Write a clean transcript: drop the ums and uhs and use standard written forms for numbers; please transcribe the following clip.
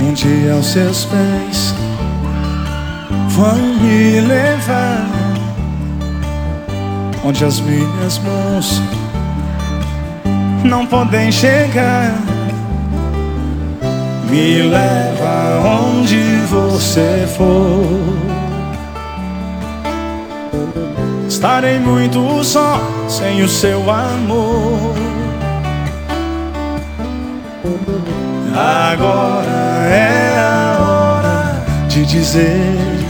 Um dia aos seus pés vão me levar onde as minhas mãos não podem chegar. Me leva onde você for. Estarei muito só sem o seu amor. Agora é a hora de dizer